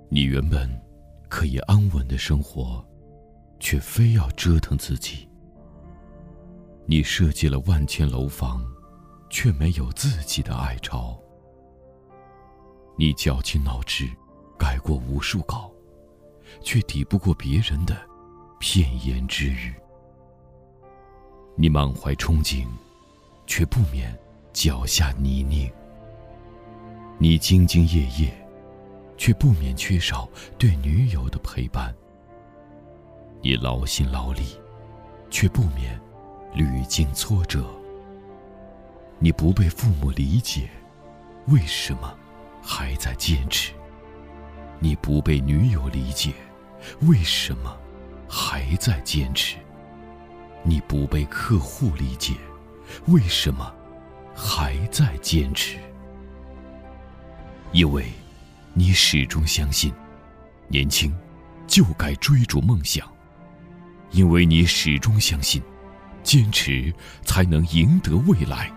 你原本可以安稳的生活，却非要折腾自己。你设计了万千楼房，却没有自己的爱巢。你绞尽脑汁改过无数稿，却抵不过别人的片言之语。你满怀憧憬，却不免脚下泥泞。你兢兢业业，却不免缺少对女友的陪伴。你劳心劳力，却不免屡经挫折。你不被父母理解，为什么还在坚持？你不被女友理解，为什么还在坚持？你不被客户理解，为什么还在坚持？因为你始终相信，年轻就该追逐梦想。因为你始终相信，坚持才能赢得未来。